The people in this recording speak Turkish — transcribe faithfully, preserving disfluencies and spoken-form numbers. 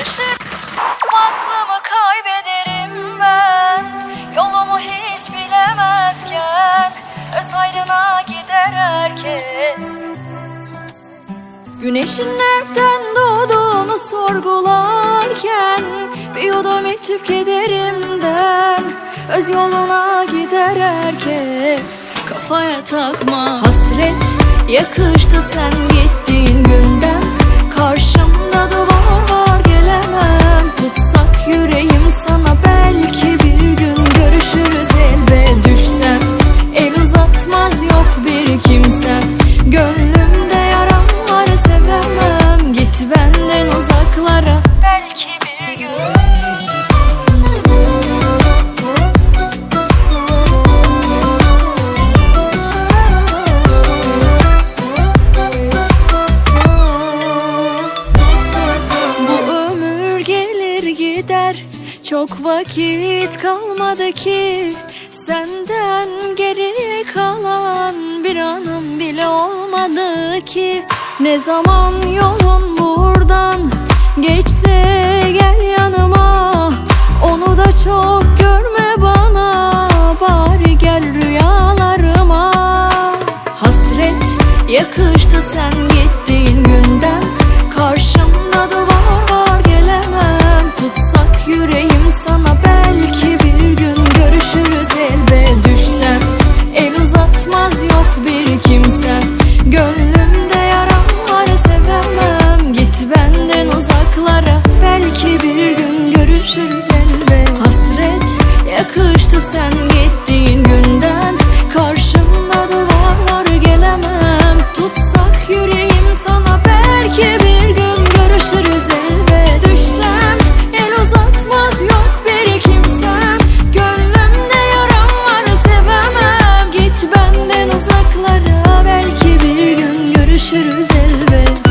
şaşır. Aklımı kaybederim ben, yolumu hiç bilemezken. Öz hayrına gider herkes. Güneşin nereden doğduğunu sorgularken bir yudum içip kederimden öz yoluna gider herkes. Kafaya takma hasret, yakıştı sen gittiğin günden. Karşımda duvar var, gelemem. Tutsak yüreğim sana, belki bir gün görüşürüz elbet. Düşsem el uzatmaz yok bir kimsem. Gönlümde yaram var, sevemem. Git benden uzaklara, belki bir gün. Çok vakit kalmadı ki senden geri kalan bir anım bile olmadı ki. Ne zaman yolun buradan geçse gel yanıma, onu da çok görme bana, bari gel rüyalarıma. Hasret yakıştı sen gittiğin günden. Karşımda duvar var, gelemem. Tutsak yüreğim sana, belki bir gün görüşürüz elbet. Düşsem el uzatmaz yok bir kimsem. Gönlümde yaram var, sevemem. Git benden uzaklara, belki bir gün görüşürüz elbet. Hasret yakıştı sen gittiğin günden. Karşımda duvar var, gelemem. Tutsak yüreğim sana, belki bir gün görüşürüz elbet. Düşsem el uzatmaz yok bir kimsem. Gönlümde yaram var, sevemem. Git benden uzaklara, belki bir gün görüşürüz elbet.